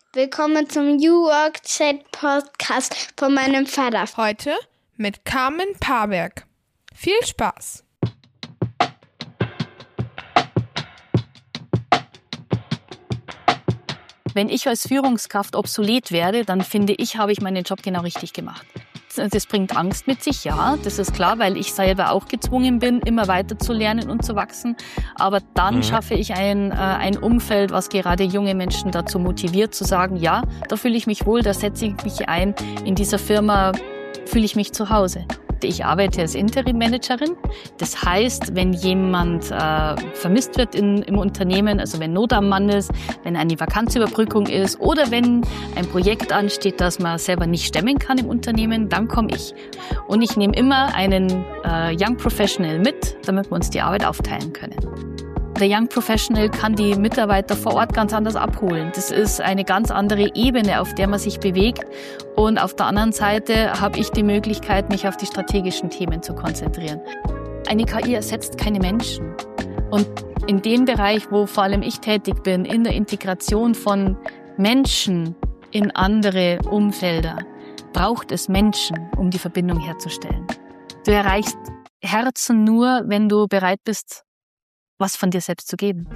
Willkommen zum New Work Chat Podcast von meinem Vater. Heute mit Carmen Paberg. Viel Spaß! Wenn ich als Führungskraft obsolet werde, dann finde ich, habe ich meinen Job genau richtig gemacht. Das bringt Angst mit sich, ja, das ist klar, weil ich selber auch gezwungen bin, immer weiter zu lernen und zu wachsen. Aber dann schaffe ich ein Umfeld, was gerade junge Menschen dazu motiviert, zu sagen, ja, da fühle ich mich wohl, da setze ich mich ein, in dieser Firma fühle ich mich zu Hause. Ich arbeite als Interim-Managerin. Das heißt, wenn jemand vermisst wird im Unternehmen, also wenn Not am Mann ist, wenn eine Vakanzüberbrückung ist oder wenn ein Projekt ansteht, das man selber nicht stemmen kann im Unternehmen, dann komme ich. Und ich nehme immer einen Young Professional mit, damit wir uns die Arbeit aufteilen können. Der Young Professional kann die Mitarbeiter vor Ort ganz anders abholen. Das ist eine ganz andere Ebene, auf der man sich bewegt. Und auf der anderen Seite habe ich die Möglichkeit, mich auf die strategischen Themen zu konzentrieren. Eine KI ersetzt keine Menschen. Und in dem Bereich, wo vor allem ich tätig bin, in der Integration von Menschen in andere Umfelder, braucht es Menschen, um die Verbindung herzustellen. Du erreichst Herzen nur, wenn du bereit bist, was von dir selbst zu geben.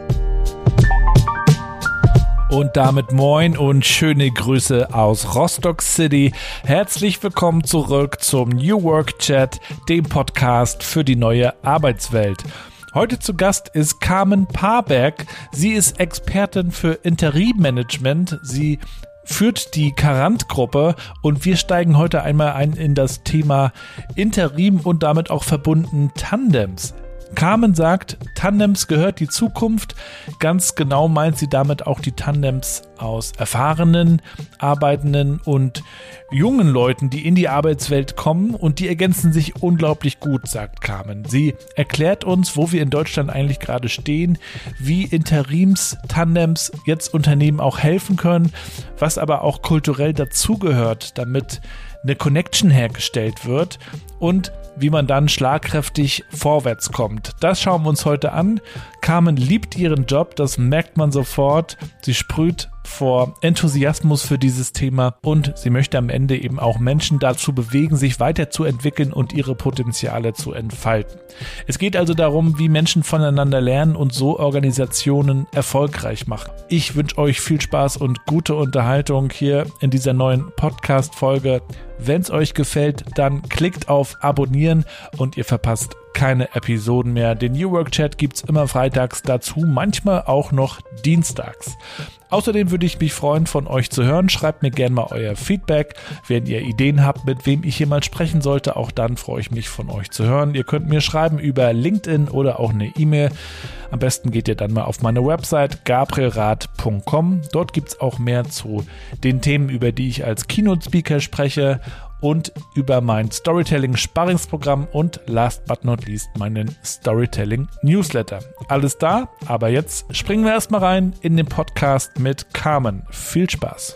Und damit moin und schöne Grüße aus Rostock City. Herzlich willkommen zurück zum New Work Chat, dem Podcast für die neue Arbeitswelt. Heute zu Gast ist Carmen Paberg. Sie ist Expertin für Interimmanagement. Sie führt die Carant-Gruppe und wir steigen heute einmal ein in das Thema Interim und damit auch verbunden Tandems. Carmen sagt, Tandems gehört die Zukunft. Ganz genau meint sie damit auch die Tandems aus erfahrenen, arbeitenden und jungen Leuten, die in die Arbeitswelt kommen, und die ergänzen sich unglaublich gut, sagt Carmen. Sie erklärt uns, wo wir in Deutschland eigentlich gerade stehen, wie Interims-Tandems jetzt Unternehmen auch helfen können, was aber auch kulturell dazugehört, damit eine Connection hergestellt wird und wie man dann schlagkräftig vorwärts kommt. Das schauen wir uns heute an. Carmen liebt ihren Job, das merkt man sofort. Sie sprüht vor Enthusiasmus für dieses Thema und sie möchte am Ende eben auch Menschen dazu bewegen, sich weiterzuentwickeln und ihre Potenziale zu entfalten. Es geht also darum, wie Menschen voneinander lernen und so Organisationen erfolgreich machen. Ich wünsche euch viel Spaß und gute Unterhaltung hier in dieser neuen Podcast-Folge. Wenn es euch gefällt, dann klickt auf Abonnieren und ihr verpasst keine Episoden mehr. Den New Work Chat gibt's immer freitags dazu, manchmal auch noch dienstags. Außerdem würde ich mich freuen, von euch zu hören. Schreibt mir gerne mal euer Feedback. Wenn ihr Ideen habt, mit wem ich hier mal sprechen sollte, auch dann freue ich mich, von euch zu hören. Ihr könnt mir schreiben über LinkedIn oder auch eine E-Mail. Am besten geht ihr dann mal auf meine Website gabrielrath.com. Dort gibt's auch mehr zu den Themen, über die ich als Keynote-Speaker spreche, und über mein Storytelling-Sparringsprogramm und last but not least meinen Storytelling-Newsletter. Alles da, aber jetzt springen wir erstmal rein in den Podcast mit Carmen. Viel Spaß!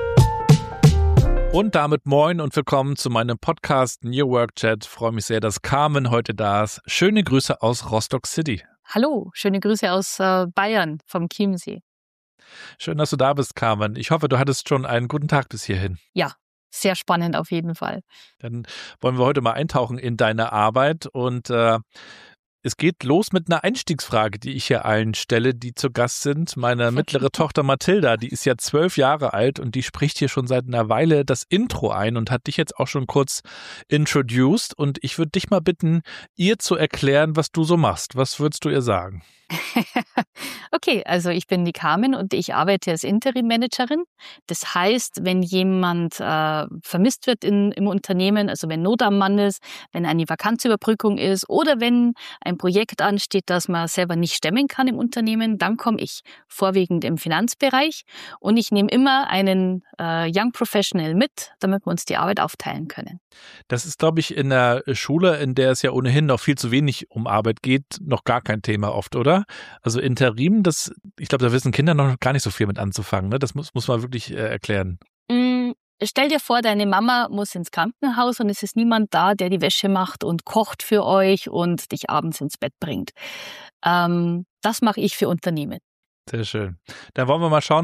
Und damit moin und willkommen zu meinem Podcast New Work Chat. Ich freue mich sehr, dass Carmen heute da ist. Schöne Grüße aus Rostock City. Hallo, schöne Grüße aus Bayern vom Chiemsee. Schön, dass du da bist, Carmen. Ich hoffe, du hattest schon einen guten Tag bis hierhin. Ja. Sehr spannend auf jeden Fall. Dann wollen wir heute mal eintauchen in deine Arbeit und es geht los mit einer Einstiegsfrage, die ich hier allen stelle, die zu Gast sind. Meine mittlere Tochter Mathilda, die ist ja 12 Jahre alt und die spricht hier schon seit einer Weile das Intro ein und hat dich jetzt auch schon kurz introduced. Und ich würde dich mal bitten, ihr zu erklären, was du so machst. Was würdest du ihr sagen? Okay, also ich bin die Carmen und ich arbeite als Interim-Managerin. Das heißt, wenn jemand vermisst wird im Unternehmen, also wenn Not am Mann ist, wenn eine Vakanzüberbrückung ist oder wenn ein Projekt ansteht, das man selber nicht stemmen kann im Unternehmen, dann komme ich, vorwiegend im Finanzbereich, und ich nehme immer einen Young Professional mit, damit wir uns die Arbeit aufteilen können. Das ist, glaube ich, in der Schule, in der es ja ohnehin noch viel zu wenig um Arbeit geht, noch gar kein Thema oft, oder? Also Interim, ich glaube, da wissen Kinder noch gar nicht so viel mit anzufangen, ne? Das muss man wirklich erklären. Stell dir vor, deine Mama muss ins Krankenhaus und es ist niemand da, der die Wäsche macht und kocht für euch und dich abends ins Bett bringt. Das mache ich für Unternehmen. Sehr schön. Dann wollen wir mal schauen,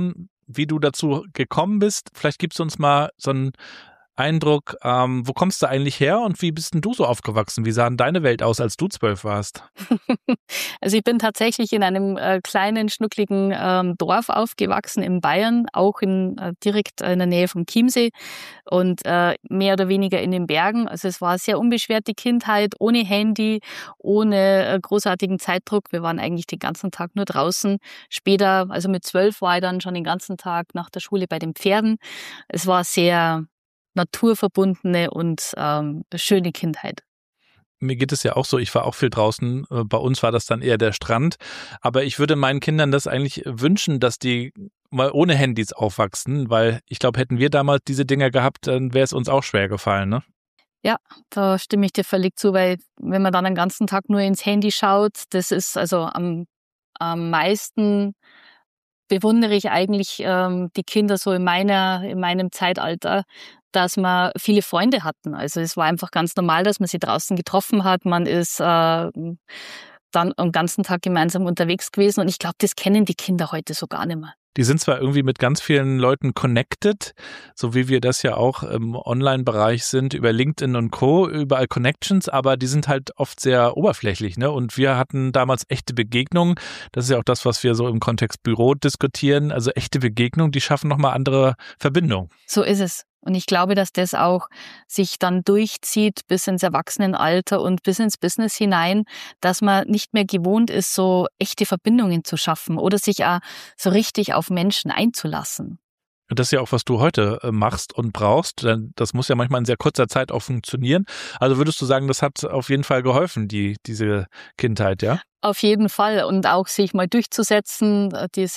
wie du dazu gekommen bist. Vielleicht gibst du uns mal so einen Eindruck, wo kommst du eigentlich her und wie bist denn du so aufgewachsen? Wie sah denn deine Welt aus, als du 12 warst? Also ich bin tatsächlich in einem kleinen, schnuckligen Dorf aufgewachsen in Bayern, auch direkt in der Nähe vom Chiemsee und mehr oder weniger in den Bergen. Also es war eine sehr unbeschwerte Kindheit, ohne Handy, ohne großartigen Zeitdruck. Wir waren eigentlich den ganzen Tag nur draußen. Später, also mit 12 war ich dann schon den ganzen Tag nach der Schule bei den Pferden. Es war sehr naturverbundene und schöne Kindheit. Mir geht es ja auch so, ich war auch viel draußen, bei uns war das dann eher der Strand, aber ich würde meinen Kindern das eigentlich wünschen, dass die mal ohne Handys aufwachsen, weil ich glaube, hätten wir damals diese Dinger gehabt, dann wäre es uns auch schwer gefallen, ne? Ja, da stimme ich dir völlig zu, weil wenn man dann den ganzen Tag nur ins Handy schaut, das ist also am meisten bewundere ich eigentlich die Kinder so in meinem Zeitalter, dass wir viele Freunde hatten. Also es war einfach ganz normal, dass man sie draußen getroffen hat. Man ist dann am ganzen Tag gemeinsam unterwegs gewesen. Und ich glaube, das kennen die Kinder heute so gar nicht mehr. Die sind zwar irgendwie mit ganz vielen Leuten connected, so wie wir das ja auch im Online-Bereich sind, über LinkedIn und Co., überall Connections, aber die sind halt oft sehr oberflächlich, ne? Und wir hatten damals echte Begegnungen. Das ist ja auch das, was wir so im Kontext Büro diskutieren. Also echte Begegnungen, die schaffen nochmal andere Verbindungen. So ist es. Und ich glaube, dass das auch sich dann durchzieht bis ins Erwachsenenalter und bis ins Business hinein, dass man nicht mehr gewohnt ist, so echte Verbindungen zu schaffen oder sich auch so richtig auf Menschen einzulassen. Und das ist ja auch, was du heute machst und brauchst, denn das muss ja manchmal in sehr kurzer Zeit auch funktionieren. Also würdest du sagen, das hat auf jeden Fall geholfen, diese Kindheit, ja? Auf jeden Fall. Und auch sich mal durchzusetzen,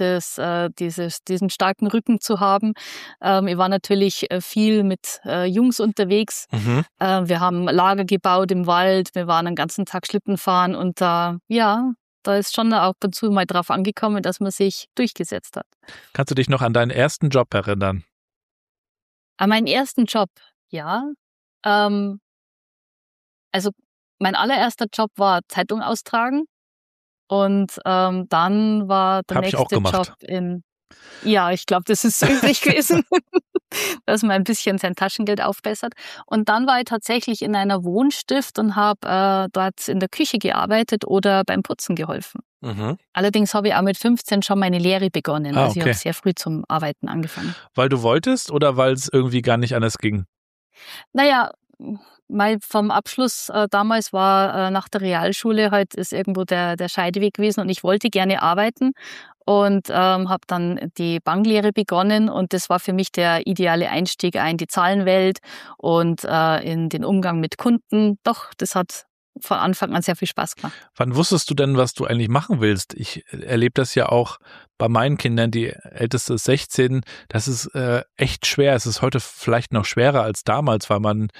diesen starken Rücken zu haben. Ich war natürlich viel mit Jungs unterwegs. Mhm. Wir haben Lager gebaut im Wald. Wir waren den ganzen Tag Schlitten fahren. Und da ist schon auch dazu mal drauf angekommen, dass man sich durchgesetzt hat. Kannst du dich noch an deinen ersten Job erinnern? An meinen ersten Job, ja. Also mein allererster Job war Zeitung austragen. Und dann war der nächste Job ja, ich glaube, das ist üblich gewesen, dass man ein bisschen sein Taschengeld aufbessert. Und dann war ich tatsächlich in einer Wohnstift und habe dort in der Küche gearbeitet oder beim Putzen geholfen. Mhm. Allerdings habe ich auch mit 15 schon meine Lehre begonnen. Ah, also ich okay. habe sehr früh zum Arbeiten angefangen. Weil du wolltest oder weil es irgendwie gar nicht anders ging? Naja, vom Abschluss damals war nach der Realschule halt ist irgendwo der Scheideweg gewesen und ich wollte gerne arbeiten und habe dann die Banklehre begonnen und das war für mich der ideale Einstieg in die Zahlenwelt und in den Umgang mit Kunden. Doch, das hat von Anfang an sehr viel Spaß gemacht. Wann wusstest du denn, was du eigentlich machen willst? Ich erlebe das ja auch bei meinen Kindern, die älteste ist 16, das ist echt schwer. Es ist heute vielleicht noch schwerer als damals, weil man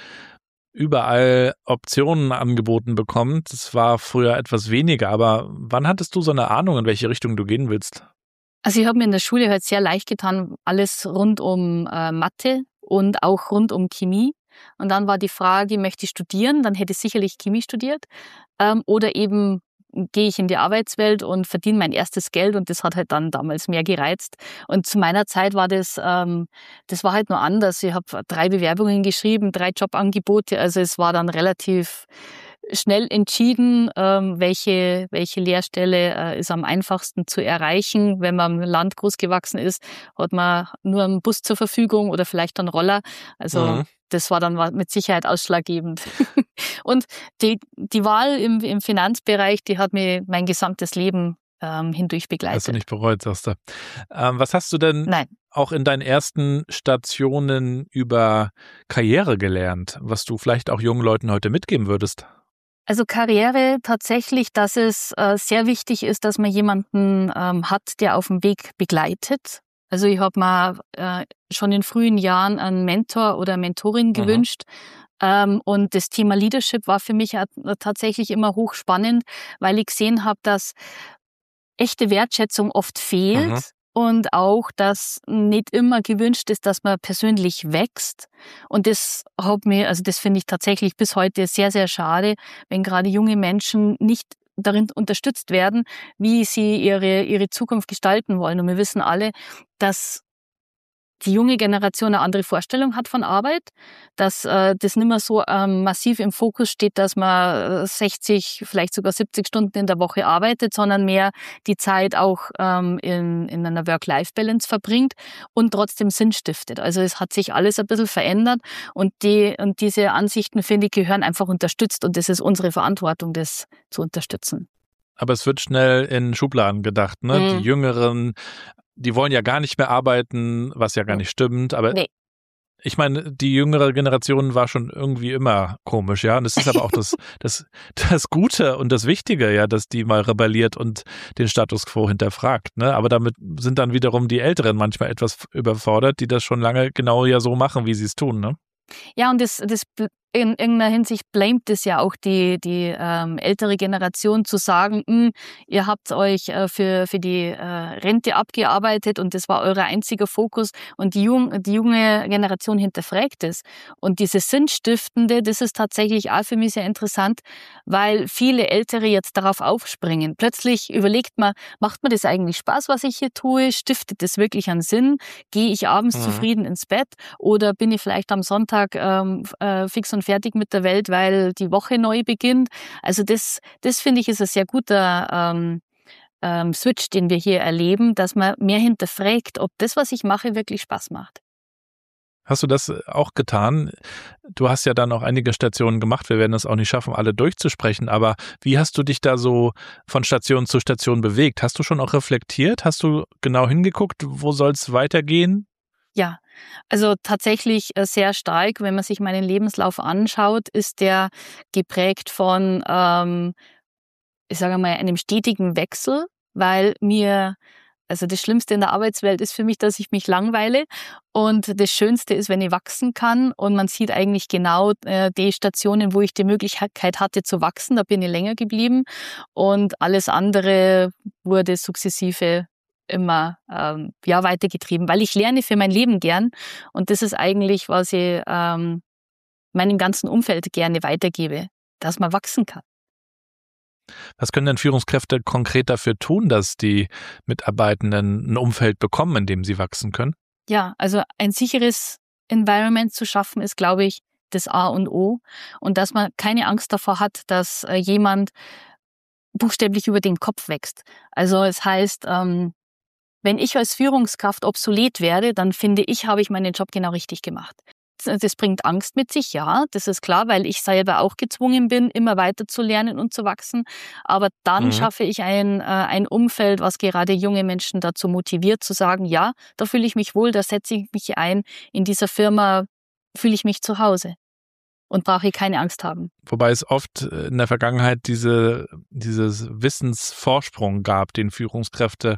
überall Optionen angeboten bekommt. Das war früher etwas weniger, aber wann hattest du so eine Ahnung, in welche Richtung du gehen willst? Also ich habe mir in der Schule halt sehr leicht getan, alles rund um Mathe und auch rund um Chemie. Und dann war die Frage, möchte ich studieren? Dann hätte ich sicherlich Chemie studiert. Oder eben gehe ich in die Arbeitswelt und verdiene mein erstes Geld und das hat halt dann damals mehr gereizt. Und zu meiner Zeit war das war halt nur anders. Ich habe 3 Bewerbungen geschrieben, 3 Jobangebote, also es war dann relativ schnell entschieden, welche Lehrstelle ist am einfachsten zu erreichen. Wenn man im Land groß gewachsen ist, hat man nur einen Bus zur Verfügung oder vielleicht einen Roller. Also das war dann mit Sicherheit ausschlaggebend. Und die Wahl im Finanzbereich, die hat mir mein gesamtes Leben hindurch begleitet. Hast du nicht bereut, sagst du. Was hast du denn Nein. auch in deinen ersten Stationen über Karriere gelernt, was du vielleicht auch jungen Leuten heute mitgeben würdest? Also Karriere tatsächlich, dass es sehr wichtig ist, dass man jemanden hat, der auf dem Weg begleitet. Also ich habe mir schon in frühen Jahren einen Mentor oder Mentorin gewünscht. Und das Thema Leadership war für mich tatsächlich immer hochspannend, weil ich gesehen habe, dass echte Wertschätzung oft fehlt. Und auch, dass nicht immer gewünscht ist, dass man persönlich wächst. Und das finde ich tatsächlich bis heute sehr, sehr schade, wenn gerade junge Menschen nicht darin unterstützt werden, wie sie ihre Zukunft gestalten wollen. Und wir wissen alle, dass die junge Generation eine andere Vorstellung hat von Arbeit, dass das nicht mehr so massiv im Fokus steht, dass man 60, vielleicht sogar 70 Stunden in der Woche arbeitet, sondern mehr die Zeit auch in einer Work-Life-Balance verbringt und trotzdem Sinn stiftet. Also es hat sich alles ein bisschen verändert und diese Ansichten, finde ich, gehören einfach unterstützt und das ist unsere Verantwortung, das zu unterstützen. Aber es wird schnell in Schubladen gedacht, ne? Die Jüngeren, die wollen ja gar nicht mehr arbeiten, was ja gar nicht stimmt, aber ich meine, die jüngere Generation war schon irgendwie immer komisch, ja. Und es ist aber auch das Gute und das Wichtige, ja, dass die mal rebelliert und den Status quo hinterfragt, ne. Aber damit sind dann wiederum die Älteren manchmal etwas überfordert, die das schon lange genau ja so machen, wie sie es tun, ne. Ja, und das in irgendeiner Hinsicht blamet es ja auch die ältere Generation zu sagen, ihr habt euch für die Rente abgearbeitet und das war euer einziger Fokus und die junge Generation hinterfragt es. Und dieses Sinnstiftende, das ist tatsächlich auch für mich sehr interessant, weil viele Ältere jetzt darauf aufspringen. Plötzlich überlegt man, macht mir das eigentlich Spaß, was ich hier tue? Stiftet das wirklich einen Sinn? Gehe ich abends zufrieden ins Bett oder bin ich vielleicht am Sonntag fix und fertig mit der Welt, weil die Woche neu beginnt. Also das finde ich ist ein sehr guter Switch, den wir hier erleben, dass man mehr hinterfragt, ob das, was ich mache, wirklich Spaß macht. Hast du das auch getan? Du hast ja dann auch einige Stationen gemacht. Wir werden es auch nicht schaffen, alle durchzusprechen. Aber wie hast du dich da so von Station zu Station bewegt? Hast du schon auch reflektiert? Hast du genau hingeguckt, wo soll es weitergehen? Ja, also tatsächlich sehr stark, wenn man sich meinen Lebenslauf anschaut, ist der geprägt von, ich sage mal, einem stetigen Wechsel, weil also das Schlimmste in der Arbeitswelt ist für mich, dass ich mich langweile und das Schönste ist, wenn ich wachsen kann und man sieht eigentlich genau die Stationen, wo ich die Möglichkeit hatte zu wachsen, da bin ich länger geblieben und alles andere wurde sukzessive immer weitergetrieben, weil ich lerne für mein Leben gern und das ist eigentlich, was ich meinem ganzen Umfeld gerne weitergebe, dass man wachsen kann. Was können denn Führungskräfte konkret dafür tun, dass die Mitarbeitenden ein Umfeld bekommen, in dem sie wachsen können? Ja, also ein sicheres Environment zu schaffen, ist, glaube ich, das A und O und dass man keine Angst davor hat, dass jemand buchstäblich über den Kopf wächst. Also es heißt, wenn ich als Führungskraft obsolet werde, dann finde ich, habe ich meinen Job genau richtig gemacht. Das bringt Angst mit sich, ja, das ist klar, weil ich selber auch gezwungen bin, immer weiter zu lernen und zu wachsen. Aber dann schaffe ich ein Umfeld, was gerade junge Menschen dazu motiviert, zu sagen, ja, da fühle ich mich wohl, da setze ich mich ein, in dieser Firma fühle ich mich zu Hause und brauche keine Angst haben. Wobei es oft in der Vergangenheit dieses Wissensvorsprung gab, den Führungskräfte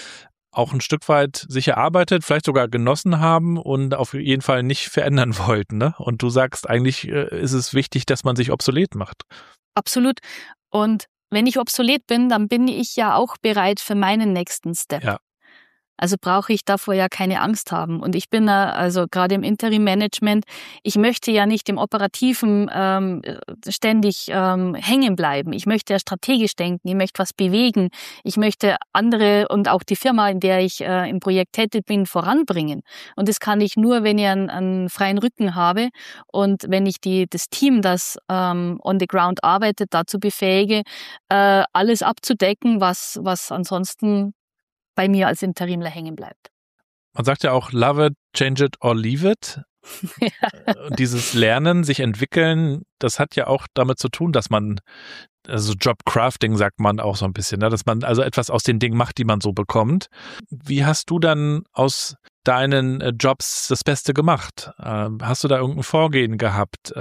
auch ein Stück weit sich erarbeitet, vielleicht sogar genossen haben und auf jeden Fall nicht verändern wollten, ne? Und du sagst, eigentlich ist es wichtig, dass man sich obsolet macht. Absolut. Und wenn ich obsolet bin, dann bin ich ja auch bereit für meinen nächsten Step. Ja. Also brauche ich davor ja keine Angst haben. Und ich bin also gerade im Interim-Management, ich möchte ja nicht im Operativen ständig hängen bleiben. Ich möchte ja strategisch denken, ich möchte was bewegen. Ich möchte andere und auch die Firma, in der ich im Projekt tätig bin, voranbringen. Und das kann ich nur, wenn ich einen freien Rücken habe und wenn ich das Team, das on the ground arbeitet, dazu befähige, alles abzudecken, was ansonsten bei mir als Interimler hängen bleibt. Man sagt ja auch, love it, change it or leave it. Ja. Dieses Lernen, sich entwickeln, das hat ja auch damit zu tun, dass man, also Jobcrafting sagt man auch so ein bisschen, ne? Dass man also etwas aus den Dingen macht, die man so bekommt. Wie hast du dann aus deinen Jobs das Beste gemacht? Hast du da irgendein Vorgehen gehabt?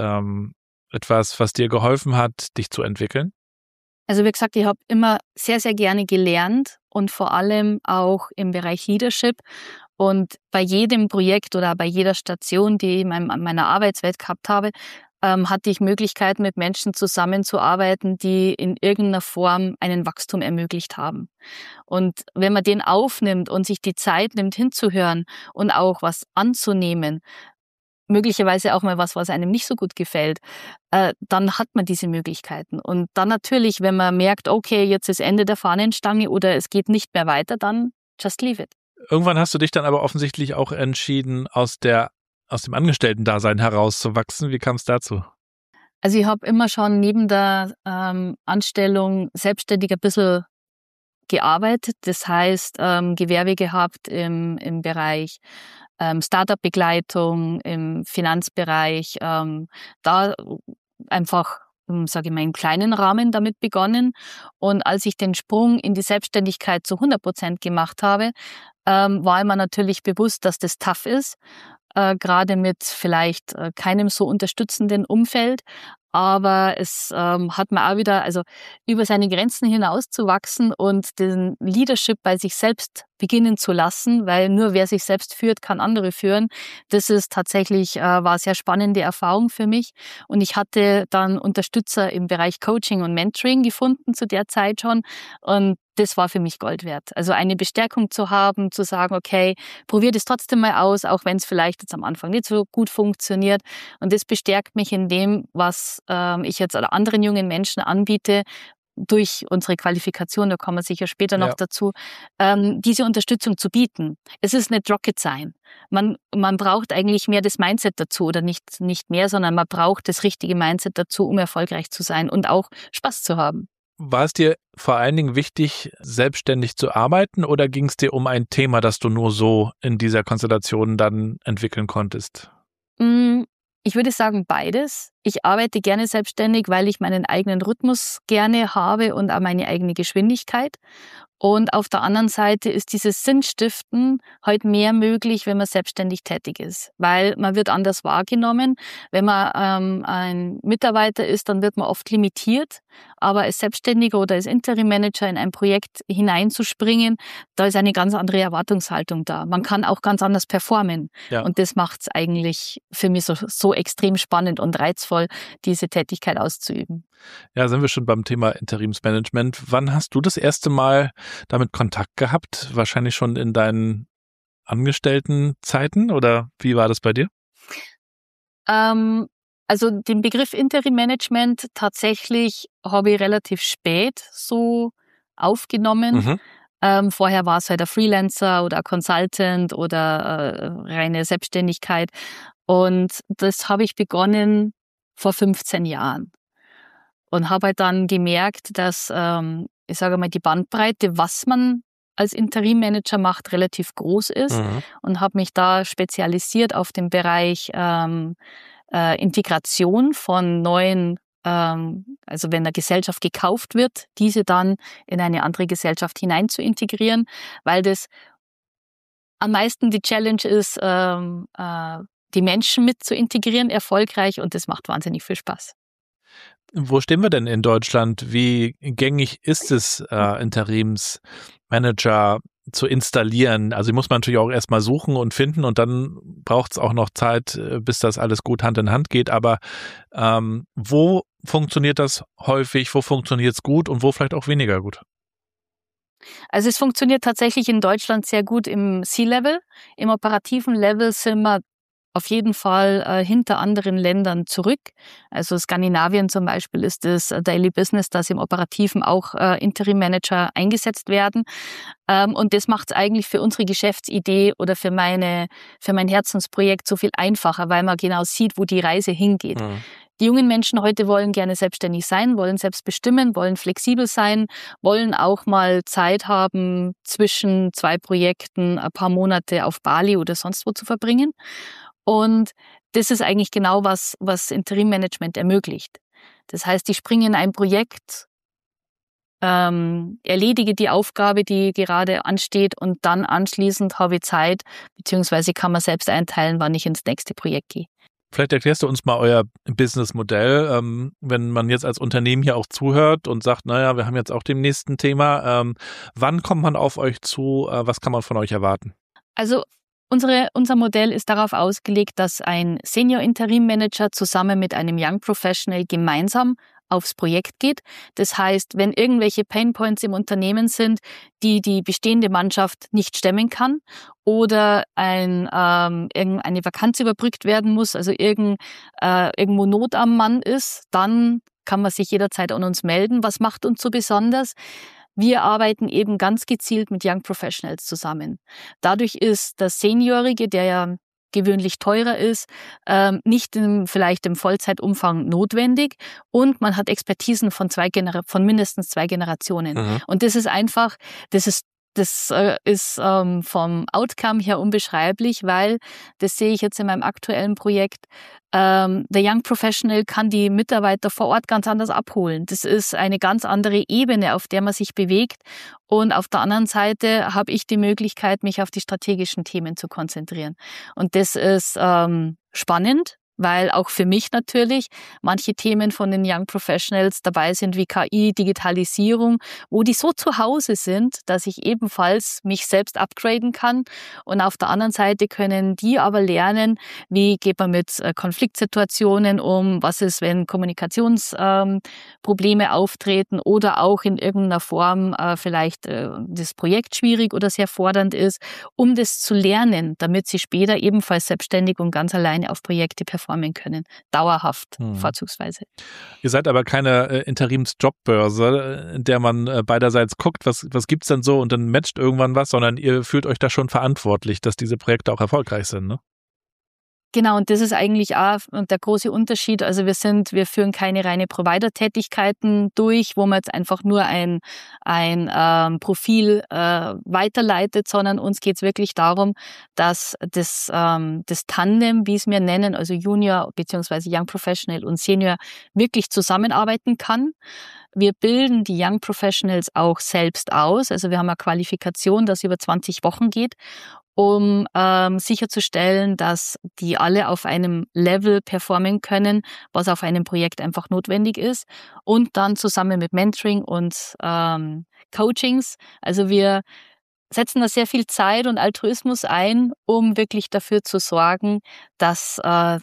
Etwas, was dir geholfen hat, dich zu entwickeln? Also wie gesagt, ich habe immer sehr, sehr gerne gelernt und vor allem auch im Bereich Leadership. Und bei jedem Projekt oder bei jeder Station, die ich in meiner Arbeitswelt gehabt habe, hatte ich Möglichkeiten, mit Menschen zusammenzuarbeiten, die in irgendeiner Form einen Wachstum ermöglicht haben. Und wenn man den aufnimmt und sich die Zeit nimmt, hinzuhören und auch was anzunehmen, möglicherweise auch mal was einem nicht so gut gefällt, dann hat man diese Möglichkeiten. Und dann natürlich, wenn man merkt, okay, jetzt ist Ende der Fahnenstange oder es geht nicht mehr weiter, dann just leave it. Irgendwann hast du dich dann aber offensichtlich auch entschieden, aus dem Angestellten-Dasein herauszuwachsen. Wie kam es dazu? Also ich habe immer schon neben der Anstellung selbstständig ein bisschen gearbeitet. Das heißt, Gewerbe gehabt im Bereich Startup-Begleitung, im Finanzbereich, da einfach, sage ich mal, im kleinen Rahmen damit begonnen. Und als ich den Sprung in die Selbstständigkeit zu 100% gemacht habe, war mir natürlich bewusst, dass das tough ist, gerade mit vielleicht keinem so unterstützenden Umfeld. Aber es hat mir auch wieder, also über seine Grenzen hinaus zu wachsen und den Leadership bei sich selbst beginnen zu lassen, weil nur wer sich selbst führt, kann andere führen. Das ist tatsächlich, war eine sehr spannende Erfahrung für mich. Und ich hatte dann Unterstützer im Bereich Coaching und Mentoring gefunden zu der Zeit schon. Und das war für mich Gold wert. Also eine Bestärkung zu haben, zu sagen, okay, probier das trotzdem mal aus, auch wenn es vielleicht jetzt am Anfang nicht so gut funktioniert. Und das bestärkt mich in dem, was ich jetzt anderen jungen Menschen anbiete, durch unsere Qualifikation, da kommen wir sicher später noch dazu, diese Unterstützung zu bieten. Es ist nicht Rocket Science. Man braucht eigentlich mehr das Mindset dazu oder nicht mehr, sondern man braucht das richtige Mindset dazu, um erfolgreich zu sein und auch Spaß zu haben. War es dir vor allen Dingen wichtig, selbstständig zu arbeiten oder ging es dir um ein Thema, das du nur so in dieser Konstellation dann entwickeln konntest? Ich würde sagen beides. Ich arbeite gerne selbstständig, weil ich meinen eigenen Rhythmus gerne habe und auch meine eigene Geschwindigkeit. Und auf der anderen Seite ist dieses Sinnstiften heute mehr möglich, wenn man selbstständig tätig ist, weil man wird anders wahrgenommen. Wenn man ein Mitarbeiter ist, dann wird man oft limitiert, aber als Selbstständiger oder als Interim-Manager in ein Projekt hineinzuspringen, da ist eine ganz andere Erwartungshaltung da. Man kann auch ganz anders performen und das macht es eigentlich für mich so extrem spannend und reizvoll, diese Tätigkeit auszuüben. Ja, sind wir schon beim Thema Interimsmanagement. Wann hast du das erste Mal damit Kontakt gehabt? Wahrscheinlich schon in deinen Angestelltenzeiten oder wie war das bei dir? Also den Begriff Interim-Management tatsächlich habe ich relativ spät so aufgenommen. Vorher war es halt ein Freelancer oder ein Consultant oder reine Selbstständigkeit. Und das habe ich begonnen vor 15 Jahren. Und habe halt dann gemerkt, dass, ich sage mal, die Bandbreite, was man als Interim-Manager macht, relativ groß ist. Und habe mich da spezialisiert auf den Bereich Integration von neuen, also wenn eine Gesellschaft gekauft wird, diese dann in eine andere Gesellschaft hinein zu integrieren, weil das am meisten die Challenge ist, die Menschen mit zu integrieren, erfolgreich, und das macht wahnsinnig viel Spaß. Wo stehen wir denn in Deutschland? Wie gängig ist es, Interimsmanager zu installieren? Also die muss man natürlich auch erstmal suchen und finden und dann braucht es auch noch Zeit, bis das alles gut Hand in Hand geht. Aber wo funktioniert das häufig, wo funktioniert es gut und wo vielleicht auch weniger gut? Also es funktioniert tatsächlich in Deutschland sehr gut im C-Level. Im operativen Level sind wir auf jeden Fall hinter anderen Ländern zurück. Also Skandinavien zum Beispiel ist das Daily Business, dass im Operativen auch Interim-Manager eingesetzt werden. Und das macht es eigentlich für unsere Geschäftsidee oder für mein Herzensprojekt so viel einfacher, weil man genau sieht, wo die Reise hingeht. Die jungen Menschen heute wollen gerne selbstständig sein, wollen selbst bestimmen, wollen flexibel sein, wollen auch mal Zeit haben, zwischen 2 Projekten ein paar Monate auf Bali oder sonst wo zu verbringen. Und das ist eigentlich genau was Interim-Management ermöglicht. Das heißt, ich springe in ein Projekt, erledige die Aufgabe, die gerade ansteht, und dann anschließend habe ich Zeit, beziehungsweise kann man selbst einteilen, wann ich ins nächste Projekt gehe. Vielleicht erklärst du uns mal euer Businessmodell, wenn man jetzt als Unternehmen hier auch zuhört und sagt, naja, wir haben jetzt auch dem nächsten Thema. Wann kommt man auf euch zu? Was kann man von euch erwarten? Also unser Modell ist darauf ausgelegt, dass ein Senior-Interim-Manager zusammen mit einem Young Professional gemeinsam aufs Projekt geht. Das heißt, wenn irgendwelche Painpoints im Unternehmen sind, die bestehende Mannschaft nicht stemmen kann oder irgendeine Vakanz überbrückt werden muss, also irgendwo Not am Mann ist, dann kann man sich jederzeit an uns melden. Was macht uns so besonders? wir arbeiten eben ganz gezielt mit Young Professionals zusammen. Dadurch ist der Seniorige, der ja gewöhnlich teurer ist, nicht vielleicht im Vollzeitumfang notwendig und man hat Expertisen von mindestens 2 Generationen. Mhm. Und das ist einfach, das ist vom Outcome her unbeschreiblich, weil, das sehe ich jetzt in meinem aktuellen Projekt, der Young Professional kann die Mitarbeiter vor Ort ganz anders abholen. Das ist eine ganz andere Ebene, auf der man sich bewegt. Und auf der anderen Seite habe ich die Möglichkeit, mich auf die strategischen Themen zu konzentrieren. Und das ist spannend, weil auch für mich natürlich manche Themen von den Young Professionals dabei sind, wie KI, Digitalisierung, wo die so zu Hause sind, dass ich ebenfalls mich selbst upgraden kann. Und auf der anderen Seite können die aber lernen, wie geht man mit Konfliktsituationen um, was ist, wenn Kommunikationsprobleme auftreten oder auch in irgendeiner Form vielleicht das Projekt schwierig oder sehr fordernd ist, um das zu lernen, damit sie später ebenfalls selbstständig und ganz alleine auf Projekte performen können. Dauerhaft, vorzugsweise. Ihr seid aber keine Interimsjobbörse, in der man beiderseits guckt, was gibt's denn so und dann matcht irgendwann was, sondern ihr fühlt euch da schon verantwortlich, dass diese Projekte auch erfolgreich sind, ne? Genau, und das ist eigentlich auch der große Unterschied. Also wir führen keine reine Provider-Tätigkeiten durch, wo man jetzt einfach nur ein Profil weiterleitet, sondern uns geht es wirklich darum, dass das Tandem, wie es wir nennen, also Junior bzw. Young Professional und Senior, wirklich zusammenarbeiten kann. Wir bilden die Young Professionals auch selbst aus. Also wir haben eine Qualifikation, das über 20 Wochen geht, um sicherzustellen, dass die alle auf einem Level performen können, was auf einem Projekt einfach notwendig ist. Und dann zusammen mit Mentoring und Coachings. Also wir setzen da sehr viel Zeit und Altruismus ein, um wirklich dafür zu sorgen, dass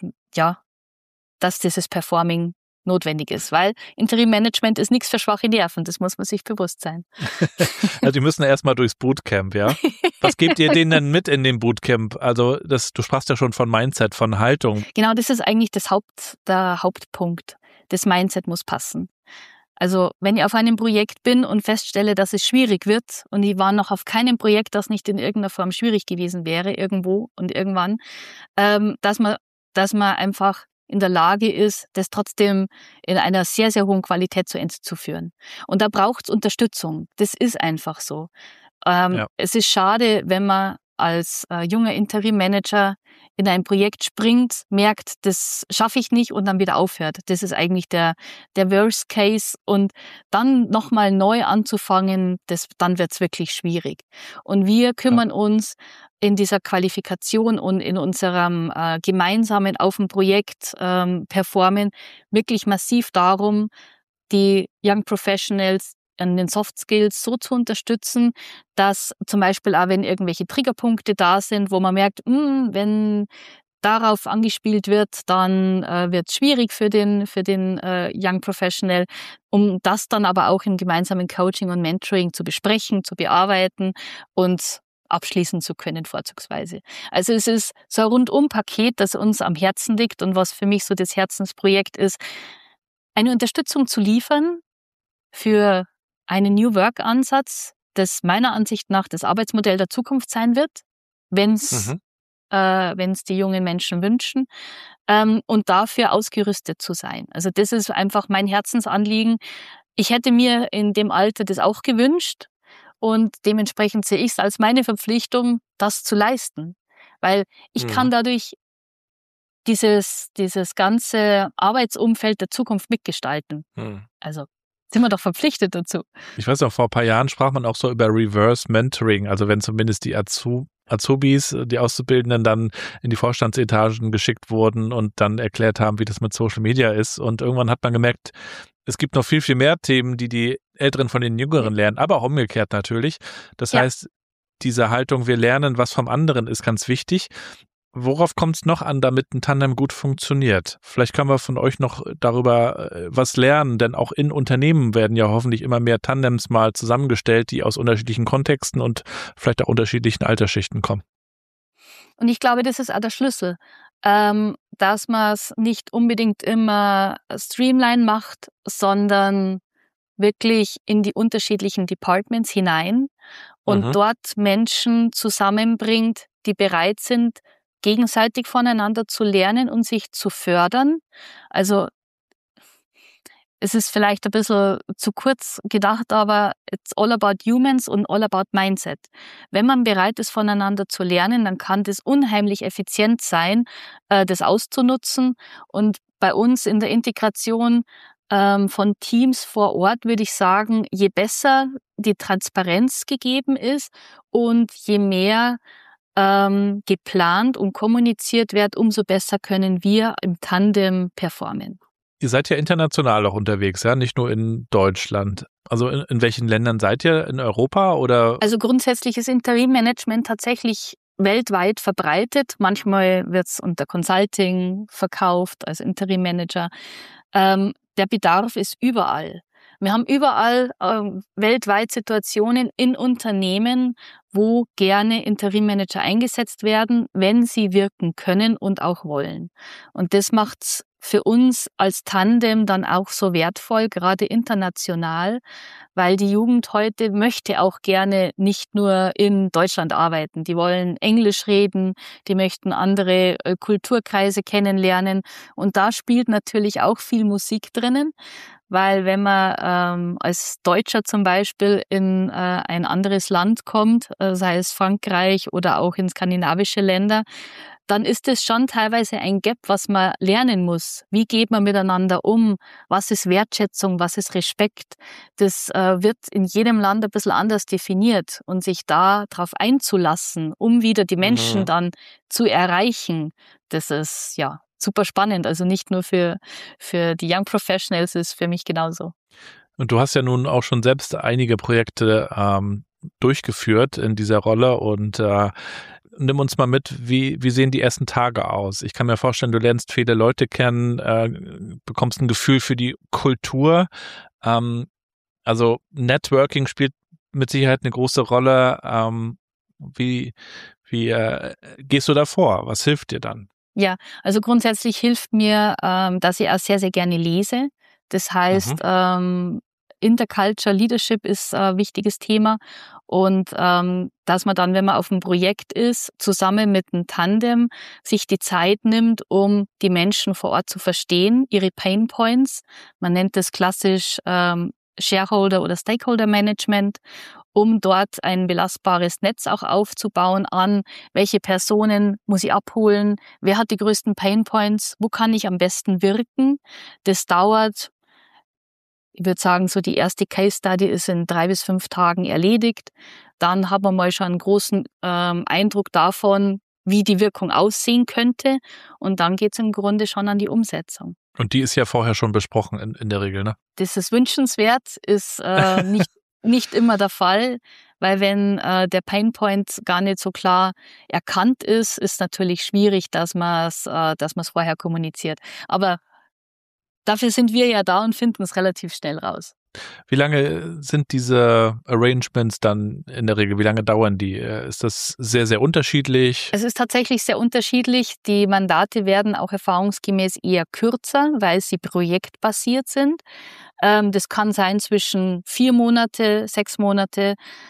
dieses Performing notwendig ist, weil Interim-Management ist nichts für schwache Nerven, das muss man sich bewusst sein. Also die müssen erstmal durchs Bootcamp, ja? Was gebt ihr denen denn mit in dem Bootcamp? Also du sprachst ja schon von Mindset, von Haltung. Genau, das ist eigentlich der Hauptpunkt. Das Mindset muss passen. Also wenn ich auf einem Projekt bin und feststelle, dass es schwierig wird und ich war noch auf keinem Projekt, das nicht in irgendeiner Form schwierig gewesen wäre, irgendwo und irgendwann, dass man einfach in der Lage ist, das trotzdem in einer sehr, sehr hohen Qualität zu Ende zu führen. Und da braucht es Unterstützung. Das ist einfach so. Es ist schade, wenn man als junger Interim-Manager in ein Projekt springt, merkt, das schaffe ich nicht und dann wieder aufhört. Das ist eigentlich der Worst Case. Und dann nochmal neu anzufangen, dann wird es wirklich schwierig. Und wir kümmern uns in dieser Qualifikation und in unserem gemeinsamen auf dem Projekt performen wirklich massiv darum, die Young Professionals an den Soft Skills so zu unterstützen, dass zum Beispiel auch, wenn irgendwelche Triggerpunkte da sind, wo man merkt, wenn darauf angespielt wird, dann wird es schwierig für den Young Professional, um das dann aber auch im gemeinsamen Coaching und Mentoring zu besprechen, zu bearbeiten und abschließen zu können, vorzugsweise. Also es ist so ein Rundum-Paket, das uns am Herzen liegt und was für mich so das Herzensprojekt ist, eine Unterstützung zu liefern für einen New Work-Ansatz, das meiner Ansicht nach das Arbeitsmodell der Zukunft sein wird, wenn es die jungen Menschen wünschen, und dafür ausgerüstet zu sein. Also das ist einfach mein Herzensanliegen. Ich hätte mir in dem Alter das auch gewünscht und dementsprechend sehe ich es als meine Verpflichtung, das zu leisten. Weil ich kann dadurch dieses ganze Arbeitsumfeld der Zukunft mitgestalten. Also sind wir doch verpflichtet dazu. Ich weiß noch, vor ein paar Jahren sprach man auch so über Reverse Mentoring, also wenn zumindest die Azubis, die Auszubildenden dann in die Vorstandsetagen geschickt wurden und dann erklärt haben, wie das mit Social Media ist. Und irgendwann hat man gemerkt, es gibt noch viel, viel mehr Themen, die Älteren von den Jüngeren lernen, aber auch umgekehrt natürlich. Das heißt, diese Haltung, wir lernen, was vom anderen, ist ganz wichtig. Worauf kommt es noch an, damit ein Tandem gut funktioniert? Vielleicht können wir von euch noch darüber was lernen, denn auch in Unternehmen werden ja hoffentlich immer mehr Tandems mal zusammengestellt, die aus unterschiedlichen Kontexten und vielleicht auch unterschiedlichen Altersschichten kommen. Und ich glaube, das ist auch der Schlüssel, dass man es nicht unbedingt immer streamline macht, sondern wirklich in die unterschiedlichen Departments hinein und dort Menschen zusammenbringt, die bereit sind, gegenseitig voneinander zu lernen und sich zu fördern. Also es ist vielleicht ein bisschen zu kurz gedacht, aber it's all about humans und all about mindset. Wenn man bereit ist, voneinander zu lernen, dann kann das unheimlich effizient sein, das auszunutzen. Und bei uns in der Integration von Teams vor Ort würde ich sagen, je besser die Transparenz gegeben ist und je mehr geplant und kommuniziert wird, umso besser können wir im Tandem performen. Ihr seid ja international auch unterwegs, ja, nicht nur in Deutschland. Also in welchen Ländern seid ihr? In Europa oder? Also grundsätzlich ist Interimmanagement tatsächlich weltweit verbreitet. Manchmal wird es unter Consulting verkauft, als Interimmanager. Der Bedarf ist überall. Wir haben überall weltweit Situationen in Unternehmen, wo gerne Interimmanager eingesetzt werden, wenn sie wirken können und auch wollen. Und das macht's für uns als Tandem dann auch so wertvoll, gerade international, weil die Jugend heute möchte auch gerne nicht nur in Deutschland arbeiten. Die wollen Englisch reden, die möchten andere Kulturkreise kennenlernen. Und da spielt natürlich auch viel Musik drinnen, weil wenn man als Deutscher zum Beispiel in ein anderes Land kommt, sei es Frankreich oder auch in skandinavische Länder, dann ist es schon teilweise ein Gap, was man lernen muss. Wie geht man miteinander um? Was ist Wertschätzung? Was ist Respekt? Das wird in jedem Land ein bisschen anders definiert. Und sich da drauf einzulassen, um wieder die Menschen dann zu erreichen, das ist ja super spannend. Also nicht nur für die Young Professionals, ist für mich genauso. Und du hast ja nun auch schon selbst einige Projekte durchgeführt in dieser Rolle und nimm uns mal mit, wie sehen die ersten Tage aus? Ich kann mir vorstellen, du lernst viele Leute kennen, bekommst ein Gefühl für die Kultur. Also Networking spielt mit Sicherheit eine große Rolle. Wie gehst du da vor? Was hilft dir dann? Ja, also grundsätzlich hilft mir, dass ich auch sehr, sehr gerne lese. Das heißt, Interculture Leadership ist ein wichtiges Thema und dass man dann, wenn man auf einem Projekt ist, zusammen mit einem Tandem sich die Zeit nimmt, um die Menschen vor Ort zu verstehen, ihre Pain Points. Man nennt das klassisch Shareholder- oder Stakeholder-Management, um dort ein belastbares Netz auch aufzubauen an, welche Personen muss ich abholen, wer hat die größten Pain Points, wo kann ich am besten wirken. Das dauert, ich würde sagen, so die erste Case Study ist in 3 bis 5 Tagen erledigt. Dann hat man mal schon einen großen Eindruck davon, wie die Wirkung aussehen könnte. Und dann geht es im Grunde schon an die Umsetzung. Und die ist ja vorher schon besprochen in der Regel, ne? Das ist wünschenswert, ist nicht immer der Fall, weil wenn der Painpoint gar nicht so klar erkannt ist, ist natürlich schwierig, dass man es vorher kommuniziert. Aber dafür sind wir ja da und finden es relativ schnell raus. Wie lange sind diese Arrangements dann in der Regel? Wie lange dauern die? Ist das sehr, sehr unterschiedlich? Es ist tatsächlich sehr unterschiedlich. Die Mandate werden auch erfahrungsgemäß eher kürzer, weil sie projektbasiert sind. Das kann sein zwischen 4 Monate, 6 Monate,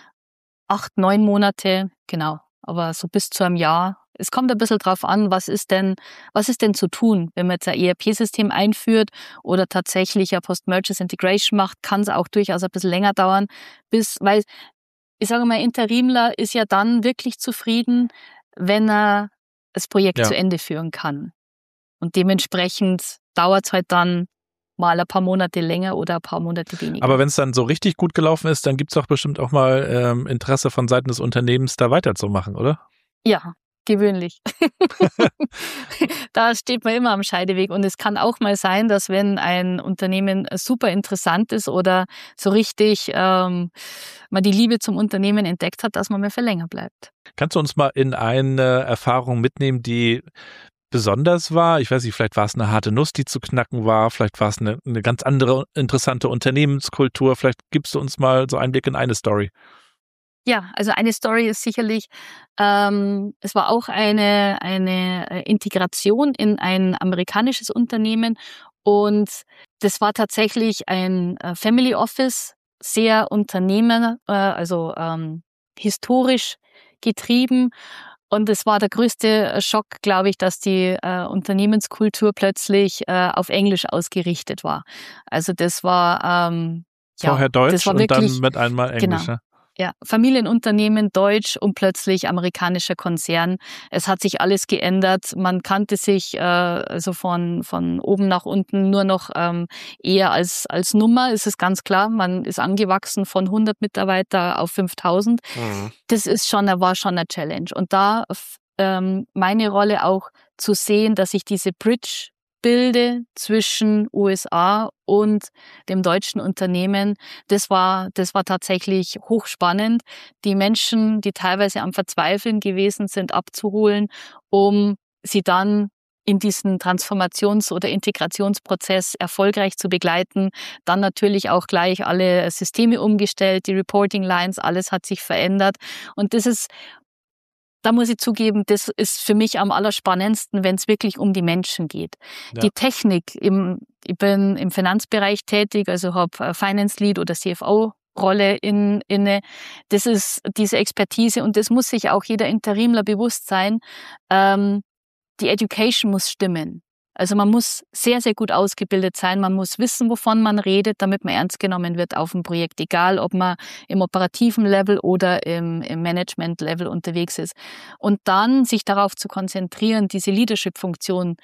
8, 9 Monate, genau. Aber so bis zu einem Jahr. Es kommt ein bisschen drauf an, was ist denn zu tun? Wenn man jetzt ein ERP-System einführt oder tatsächlich eine Post-Merges Integration macht, kann es auch durchaus ein bisschen länger dauern, weil ich sage mal, Interimler ist ja dann wirklich zufrieden, wenn er das Projekt zu Ende führen kann. Und dementsprechend dauert es halt dann mal ein paar Monate länger oder ein paar Monate weniger. Aber wenn es dann so richtig gut gelaufen ist, dann gibt es doch bestimmt auch mal Interesse von Seiten des Unternehmens, da weiterzumachen, oder? Ja, gewöhnlich. Da steht man immer am Scheideweg. Und es kann auch mal sein, dass wenn ein Unternehmen super interessant ist oder so richtig man die Liebe zum Unternehmen entdeckt hat, dass man mehr für länger bleibt. Kannst du uns mal in eine Erfahrung mitnehmen, die besonders war? Ich weiß nicht, vielleicht war es eine harte Nuss, die zu knacken war, vielleicht war es eine ganz andere interessante Unternehmenskultur, vielleicht gibst du uns mal so einen Blick in eine Story. Ja, also eine Story ist sicherlich, es war auch eine Integration in ein amerikanisches Unternehmen Und das war tatsächlich ein Family Office, sehr historisch getrieben. Und es war der größte Schock, glaube ich, dass die Unternehmenskultur plötzlich auf Englisch ausgerichtet war. Also das war vorher Deutsch das war und wirklich, dann mit einmal Englisch. Genau. Ja, Familienunternehmen, Deutsch und plötzlich amerikanischer Konzern. Es hat sich alles geändert. Man kannte sich also von oben nach unten nur noch eher als Nummer. Es ist ganz klar, man ist angewachsen von 100 Mitarbeiter auf 5000. Mhm. Das war schon eine Challenge. Und da meine Rolle auch zu sehen, dass ich diese Bridge bilde zwischen USA und dem deutschen Unternehmen, das war tatsächlich hochspannend, die Menschen, die teilweise am Verzweifeln gewesen sind, abzuholen, um sie dann in diesen Transformations- oder Integrationsprozess erfolgreich zu begleiten. Dann natürlich auch gleich alle Systeme umgestellt, die Reporting Lines, alles hat sich verändert. Und da muss ich zugeben, das ist für mich am allerspannendsten, wenn es wirklich um die Menschen geht. Ja. Die Technik, ich bin im Finanzbereich tätig, also habe Finance Lead oder CFO-Rolle inne. Das ist diese Expertise und das muss sich auch jeder Interimler bewusst sein. Die Education muss stimmen. Also man muss sehr, sehr gut ausgebildet sein. Man muss wissen, wovon man redet, damit man ernst genommen wird auf dem Projekt. Egal, ob man im operativen Level oder im Management-Level unterwegs ist. Und dann sich darauf zu konzentrieren, diese Leadership-Funktion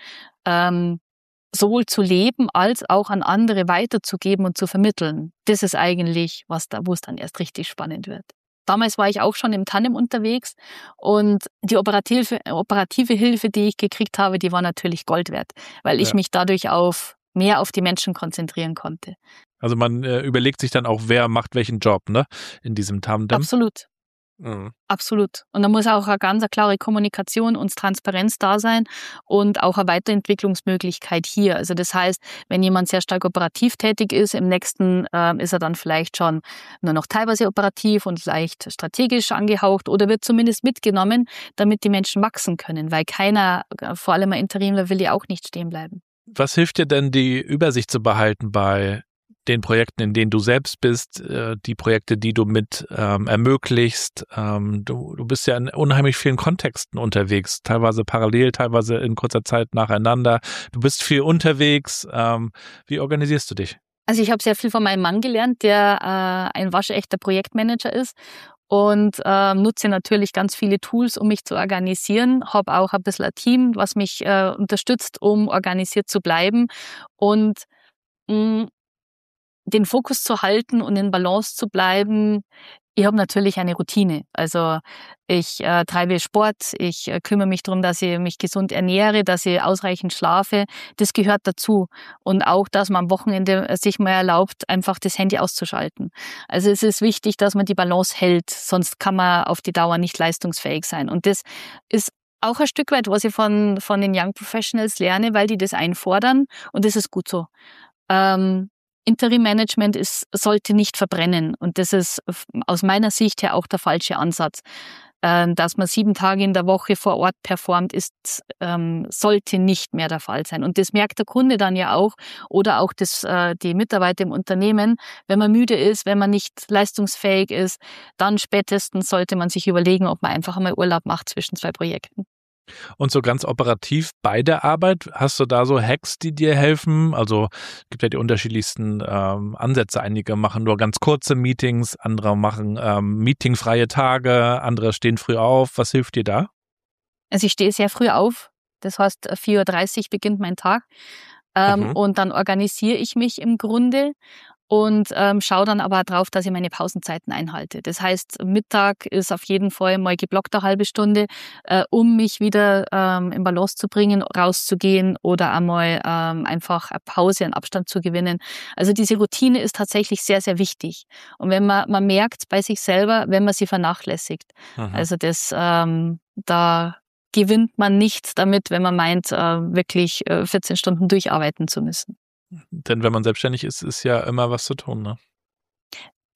sowohl zu leben, als auch an andere weiterzugeben und zu vermitteln. Das ist eigentlich, wo es dann erst richtig spannend wird. Damals war ich auch schon im Tandem unterwegs und die operative Hilfe, die ich gekriegt habe, die war natürlich Gold wert, weil ich mich dadurch mehr auf die Menschen konzentrieren konnte. Also man überlegt sich dann auch, wer macht welchen Job, ne, in diesem Tandem. Absolut. Mhm. Absolut. Und da muss auch eine ganz klare Kommunikation und Transparenz da sein und auch eine Weiterentwicklungsmöglichkeit hier. Also das heißt, wenn jemand sehr stark operativ tätig ist, im nächsten ist er dann vielleicht schon nur noch teilweise operativ und leicht strategisch angehaucht oder wird zumindest mitgenommen, damit die Menschen wachsen können, weil keiner, vor allem ein Interimler, will ja auch nicht stehen bleiben. Was hilft dir denn, die Übersicht zu behalten bei den Projekten, in denen du selbst bist, die Projekte, die du mit ermöglichst? Du bist ja in unheimlich vielen Kontexten unterwegs, teilweise parallel, teilweise in kurzer Zeit nacheinander. Du bist viel unterwegs. Wie organisierst du dich? Also ich habe sehr viel von meinem Mann gelernt, der ein waschechter Projektmanager ist. Und nutze natürlich ganz viele Tools, um mich zu organisieren. Habe auch ein bisschen ein Team, was mich unterstützt, um organisiert zu bleiben. Und den Fokus zu halten und in Balance zu bleiben. Ich habe natürlich eine Routine. Also ich treibe Sport, ich kümmere mich darum, dass ich mich gesund ernähre, dass ich ausreichend schlafe. Das gehört dazu. Und auch, dass man am Wochenende sich mal erlaubt, einfach das Handy auszuschalten. Also es ist wichtig, dass man die Balance hält, sonst kann man auf die Dauer nicht leistungsfähig sein. Und das ist auch ein Stück weit, was ich von den Young Professionals lerne, weil die das einfordern und das ist gut so. Interim-Management sollte nicht verbrennen und das ist aus meiner Sicht her auch der falsche Ansatz. Dass man 7 Tage in der Woche vor Ort performt, sollte nicht mehr der Fall sein. Und das merkt der Kunde dann ja auch oder auch die Mitarbeiter im Unternehmen. Wenn man müde ist, wenn man nicht leistungsfähig ist, dann spätestens sollte man sich überlegen, ob man einfach einmal Urlaub macht zwischen 2 Projekten. Und so ganz operativ bei der Arbeit, hast du da so Hacks, die dir helfen? Also es gibt ja die unterschiedlichsten Ansätze. Einige machen nur ganz kurze Meetings, andere machen meetingfreie Tage, andere stehen früh auf. Was hilft dir da? Also ich stehe sehr früh auf. Das heißt, 4:30 Uhr beginnt mein Tag. Und dann organisiere ich mich im Grunde und schaue dann aber drauf, dass ich meine Pausenzeiten einhalte. Das heißt, Mittag ist auf jeden Fall mal geblockt eine halbe Stunde, um mich wieder in Balance zu bringen, rauszugehen oder einmal einfach eine Pause, einen Abstand zu gewinnen. Also diese Routine ist tatsächlich sehr, sehr wichtig. Und wenn man merkt bei sich selber, wenn man sie vernachlässigt. Also da gewinnt man nichts damit, wenn man meint, wirklich 14 Stunden durcharbeiten zu müssen. Denn wenn man selbstständig ist, ist ja immer was zu tun, ne?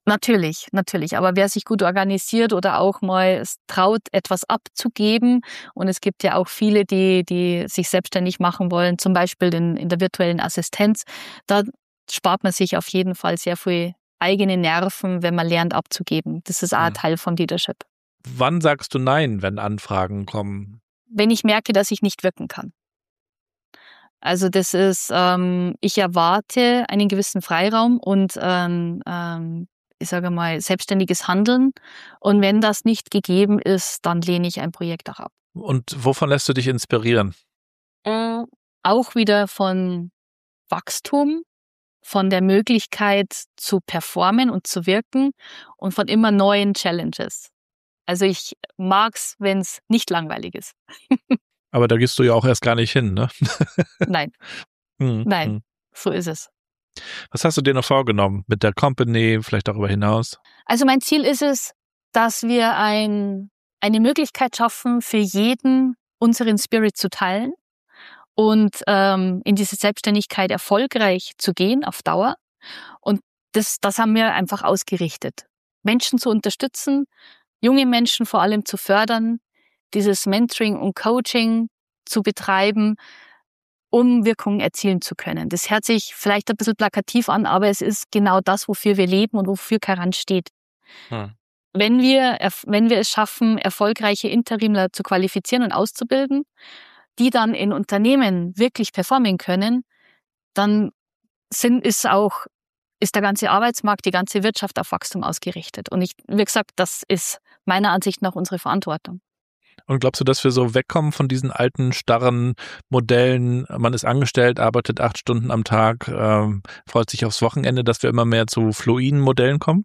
Natürlich. Aber wer sich gut organisiert oder auch mal es traut, etwas abzugeben, und es gibt ja auch viele, die sich selbstständig machen wollen, zum Beispiel in der virtuellen Assistenz, da spart man sich auf jeden Fall sehr viel eigene Nerven, wenn man lernt abzugeben. Das ist auch ein Teil von Leadership. Wann sagst du Nein, wenn Anfragen kommen? Wenn ich merke, dass ich nicht wirken kann. Also das ist, ich erwarte einen gewissen Freiraum und ich sage mal, selbstständiges Handeln. Und wenn das nicht gegeben ist, dann lehne ich ein Projekt auch ab. Und wovon lässt du dich inspirieren? Auch wieder von Wachstum, von der Möglichkeit zu performen und zu wirken und von immer neuen Challenges. Also ich mag's, wenn es nicht langweilig ist. Aber da gehst du ja auch erst gar nicht hin, ne? Nein, so ist es. Was hast du dir noch vorgenommen mit der Company, vielleicht darüber hinaus? Also mein Ziel ist es, dass wir eine Möglichkeit schaffen, für jeden unseren Spirit zu teilen und in diese Selbstständigkeit erfolgreich zu gehen auf Dauer. Und das haben wir einfach ausgerichtet. Menschen zu unterstützen, junge Menschen vor allem zu fördern, dieses Mentoring und Coaching zu betreiben, um Wirkung erzielen zu können. Das hört sich vielleicht ein bisschen plakativ an, aber es ist genau das, wofür wir leben und wofür Karan steht. Wenn wir es schaffen, erfolgreiche Interimler zu qualifizieren und auszubilden, die dann in Unternehmen wirklich performen können, dann ist der ganze Arbeitsmarkt, die ganze Wirtschaft auf Wachstum ausgerichtet. Und wie gesagt, das ist meiner Ansicht nach unsere Verantwortung. Und glaubst du, dass wir so wegkommen von diesen alten, starren Modellen, man ist angestellt, arbeitet 8 Stunden am Tag, freut sich aufs Wochenende, dass wir immer mehr zu fluiden Modellen kommen?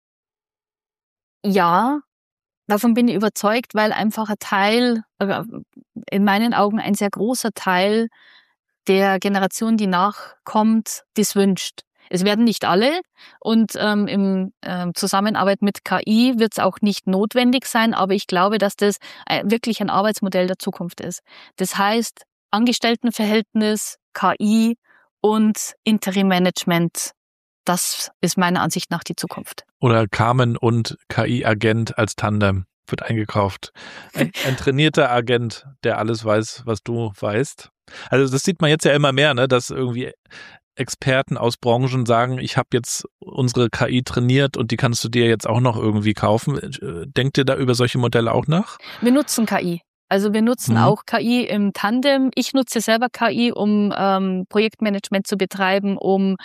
Ja, davon bin ich überzeugt, weil einfach ein Teil, in meinen Augen ein sehr großer Teil der Generation, die nachkommt, das wünscht. Es werden nicht alle und im Zusammenarbeit mit KI wird es auch nicht notwendig sein, aber ich glaube, dass das wirklich ein Arbeitsmodell der Zukunft ist. Das heißt, Angestelltenverhältnis, KI und Interim-Management, das ist meiner Ansicht nach die Zukunft. Oder Carmen und KI-Agent als Tandem wird eingekauft. Ein trainierter Agent, der alles weiß, was du weißt. Also das sieht man jetzt ja immer mehr, ne, dass irgendwie Experten aus Branchen sagen, ich habe jetzt unsere KI trainiert und die kannst du dir jetzt auch noch irgendwie kaufen. Denkt ihr da über solche Modelle auch nach? Wir nutzen KI. Also wir nutzen auch KI im Tandem. Ich nutze selber KI, um Projektmanagement zu betreiben,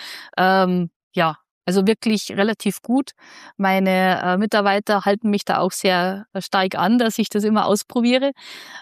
also wirklich relativ gut. Meine Mitarbeiter halten mich da auch sehr stark an, dass ich das immer ausprobiere.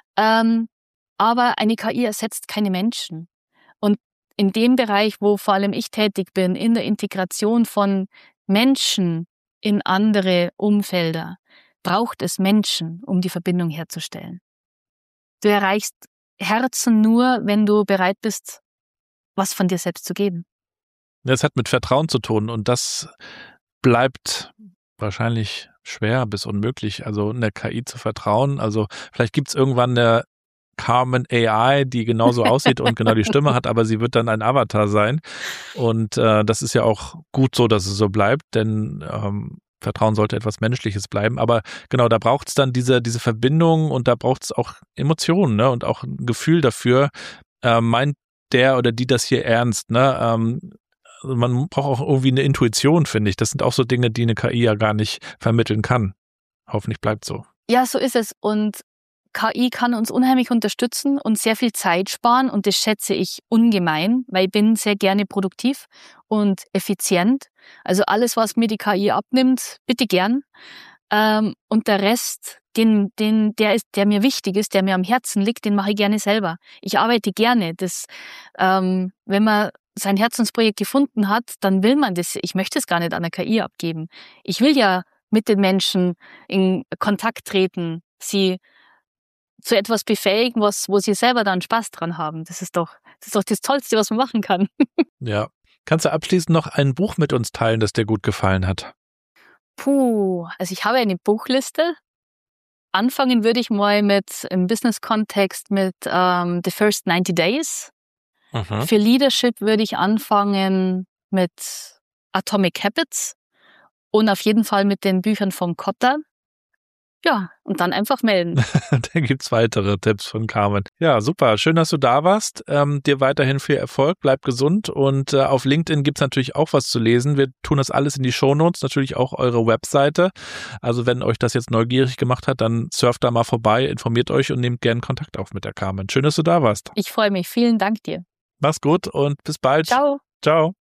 Aber eine KI ersetzt keine Menschen. Und in dem Bereich, wo vor allem ich tätig bin, in der Integration von Menschen in andere Umfelder, braucht es Menschen, um die Verbindung herzustellen. Du erreichst Herzen nur, wenn du bereit bist, was von dir selbst zu geben. Das hat mit Vertrauen zu tun und das bleibt wahrscheinlich schwer bis unmöglich, also in der KI zu vertrauen. Also vielleicht gibt es irgendwann eine Carmen AI, die genauso aussieht und genau die Stimme hat, aber sie wird dann ein Avatar sein. Und das ist ja auch gut so, dass es so bleibt, denn Vertrauen sollte etwas Menschliches bleiben. Aber genau, da braucht es dann diese Verbindung und da braucht es auch Emotionen, ne? Und auch ein Gefühl dafür, meint der oder die das hier ernst, ne? Also man braucht auch irgendwie eine Intuition, finde ich. Das sind auch so Dinge, die eine KI ja gar nicht vermitteln kann. Hoffentlich bleibt so. Ja, so ist es. Und KI kann uns unheimlich unterstützen und sehr viel Zeit sparen und das schätze ich ungemein, weil ich bin sehr gerne produktiv und effizient. Also alles, was mir die KI abnimmt, bitte gern. Und der Rest, der mir wichtig ist, der mir am Herzen liegt, den mache ich gerne selber. Ich arbeite gerne. Wenn man sein Herzensprojekt gefunden hat, dann will man das. Ich möchte es gar nicht an der KI abgeben. Ich will ja mit den Menschen in Kontakt treten, sie zu etwas befähigen, wo sie selber dann Spaß dran haben. Das ist doch das Tollste, was man machen kann. Ja. Kannst du abschließend noch ein Buch mit uns teilen, das dir gut gefallen hat? Also ich habe eine Buchliste. Anfangen würde ich mal im Business-Kontext mit The First 90 Days. Für Leadership würde ich anfangen mit Atomic Habits Und auf jeden Fall mit den Büchern vom Kotter. Ja, und dann einfach melden. Da gibt's weitere Tipps von Carmen. Ja, super. Schön, dass du da warst. Dir weiterhin viel Erfolg. Bleib gesund. Und auf LinkedIn gibt's natürlich auch was zu lesen. Wir tun das alles in die Shownotes, natürlich auch eure Webseite. Also wenn euch das jetzt neugierig gemacht hat, dann surft da mal vorbei, informiert euch und nehmt gerne Kontakt auf mit der Carmen. Schön, dass du da warst. Ich freue mich. Vielen Dank dir. Mach's gut und bis bald. Ciao. Ciao.